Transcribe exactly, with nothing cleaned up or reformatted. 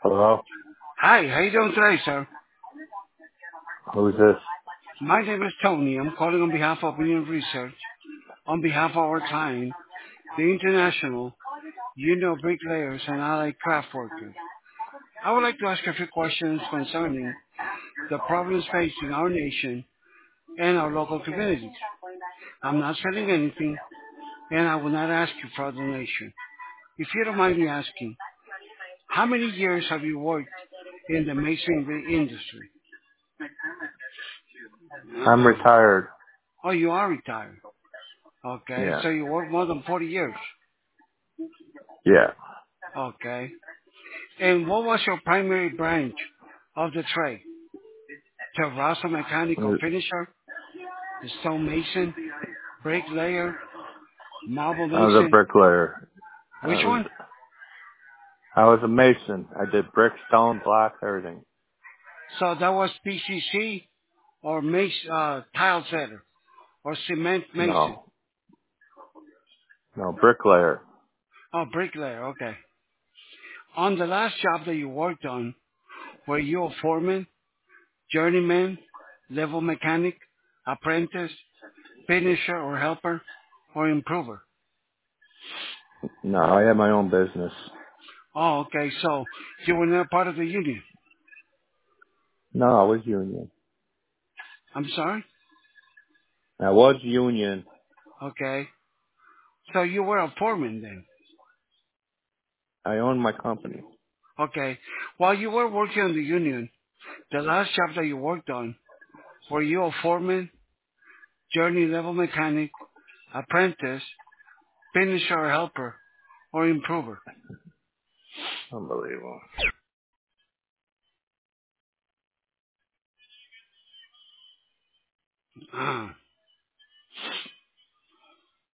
Hello? Hi, how you doing today, sir? Who's this? My name is Tony. I'm calling on behalf of Union Research, on behalf of our client, the International Union of Bricklayers and Allied Craft Workers. I would like to ask a few questions concerning the problems facing our nation and our local communities. I'm not selling anything, and I will not ask you for a donation. If you don't mind me asking, how many years have you worked in the masonry industry? I'm retired. Oh, you are retired. Okay, Yeah. so you work more than forty years. Yeah. Okay. And what was your primary branch of the trade? Terrazzo mechanical I finisher, the stonemason, bricklayer, marble was a mason. bricklayer. I Which was one? I was a mason. I did brick, stone, block, everything. So that was P C C or mace, uh, tile setter or cement mason. No. No, bricklayer. Oh, bricklayer. Okay. On the last job that you worked on, were you a foreman, journeyman, level mechanic, apprentice, finisher or helper, or improver? No, I had my own business. Oh, okay. So you were not part of the union. No, I was union. I'm sorry? I was union. Okay. So you were a foreman then. I owned my company. Okay. While you were working on the union, the last job that you worked on, were you a foreman, journey level mechanic, apprentice, finisher or helper, or improver? Unbelievable. Ah.